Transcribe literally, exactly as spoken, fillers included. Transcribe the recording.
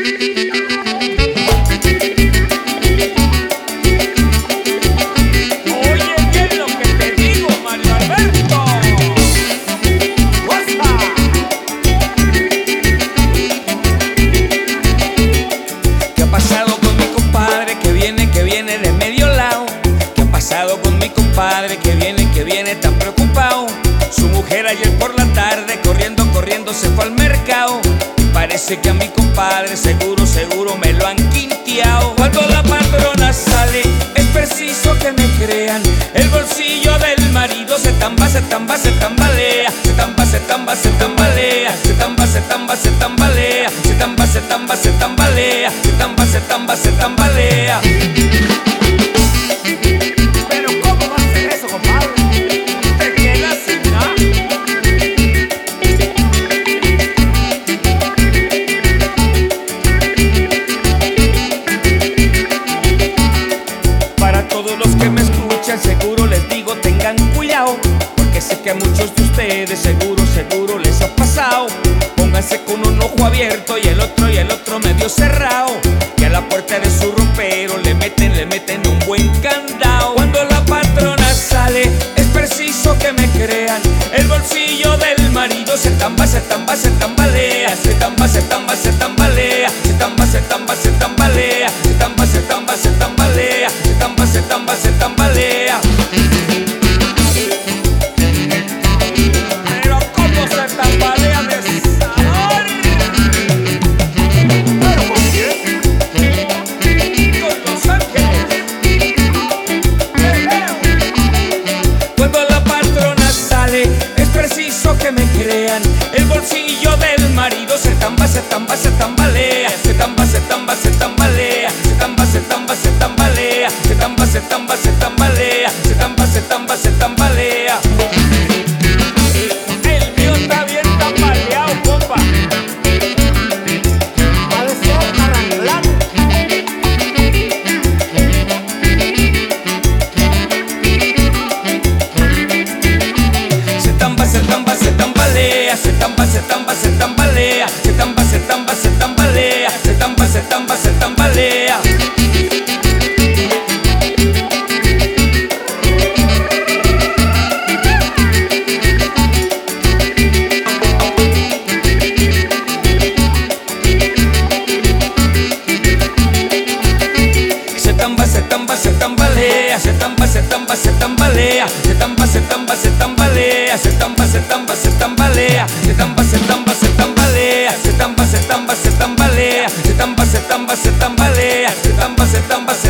Padre que viene, que viene tan preocupado. Su mujer ayer por la tarde corriendo, corriendo se fue al mercado. Y parece que a mi compadre seguro, seguro me lo han quinteado. Cuando la patrona sale es preciso que me crean. El bolsillo del marido se tamba, se tamba, se tambalea. Se tamba, se tamba, se tambalea. Se tamba, se tamba, se tambalea. Se tamba, se tamba, se tambalea. Se tamba, se tamba, se tambalea. Seguro les digo tengan cuidado, porque sé que a muchos de ustedes seguro, seguro les ha pasado. Pónganse con un ojo abierto y el otro y el otro medio cerrado, que a la puerta de su ropero le meten, le meten un buen candado. Cuando la patrona sale es preciso que me crean. El bolsillo del marido se tamba, se tamba, se tambalea. Se tamba, se tamba, se tambalea. Se tamba, se tamba, se tambalea. Se tamba, se tamba, se tambalea. Se tamba, se tamba, se tambalea. Pero cómo se tambalea de sabor. Pero ¿con quién? Con Los Ángeles. Cuando la patrona sale es preciso que me crean. El bolsillo del marido se tamba, se tamba, se tambalea. Se tamba, se tamba, se tambalea. Se tamba, se tamba, se tambalea. Se tamba, se tamba, se tambalea. Se tamba, se tamba, se tambalea. El mío está bien tambaleado, compa. Parece arreglado. Se tamba, se tamba, se tambalea. Se tamba, se tamba, se tambalea. Se tamba, se tamba, se tambalea. Se tamba, se tamba, se tambalea. Se tamba, se tamba, se tambalea. Se tamba, se tamba, se tambalea. Se tamba, se tamba, se tambalea. Se tamba, se tamba, se tambalea. Se tamba, se tamba, se tambalea. Se tamba, se tamba, se tambalea. Se tamba, se tamba, se tambalea. Se tamba, se tamba, se